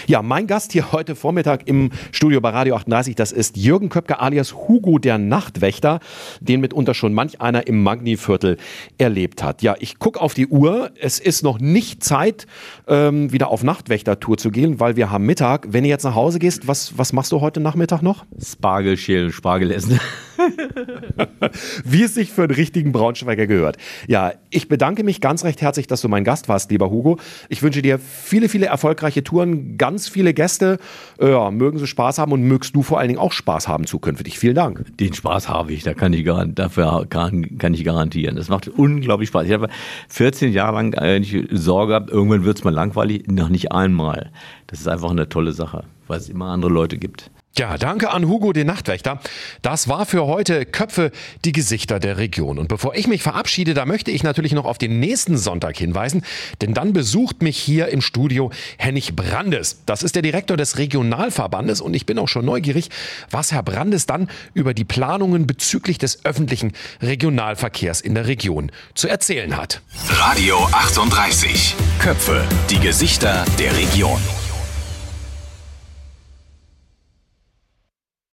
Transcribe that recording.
Ja, mein Gast hier heute Vormittag im Studio bei Radio 38, das ist Jürgen Köpke alias Hugo der Nachtwächter, den mitunter schon manch einer im Magni-Viertel erlebt hat. Ja, ich gucke auf die Uhr. Es ist noch nicht Zeit, wieder auf Nachtwächtertour zu gehen, weil wir haben Mittag. Wenn du jetzt nach Hause gehst, was machst du heute Nachmittag noch? Spargel schälen, Spargel essen. Wie es sich für einen richtigen Braunschweiger gehört. Ja, ich bedanke mich ganz recht herzlich, dass du mein Gast warst, lieber Hugo. Ich wünsche dir viele, viele erfolgreiche Touren, ganz viele Gäste. Ja, mögen sie Spaß haben und mögst du vor allen Dingen auch Spaß haben zukünftig. Vielen Dank. Den Spaß habe ich, dafür kann ich garantieren. Das macht unglaublich Spaß. Ich habe 14 Jahre lang eigentlich Sorge gehabt, irgendwann wird es mal langweilig, noch nicht einmal. Das ist einfach eine tolle Sache, weil es immer andere Leute gibt. Ja, danke an Hugo, den Nachtwächter. Das war für heute Köpfe, die Gesichter der Region. Und bevor ich mich verabschiede, da möchte ich natürlich noch auf den nächsten Sonntag hinweisen, denn dann besucht mich hier im Studio Hennig Brandes. Das ist der Direktor des Regionalverbandes und ich bin auch schon neugierig, was Herr Brandes dann über die Planungen bezüglich des öffentlichen Regionalverkehrs in der Region zu erzählen hat. Radio 38. Köpfe, die Gesichter der Region.